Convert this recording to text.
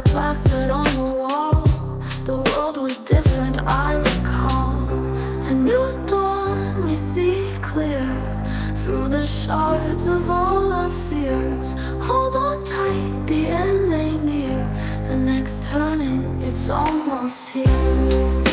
plastered on the wall. The world was different, I recall. A new dawn we see clear through the shards of all our fears. Hold on tight, the end may near. The next turning, it's almost here.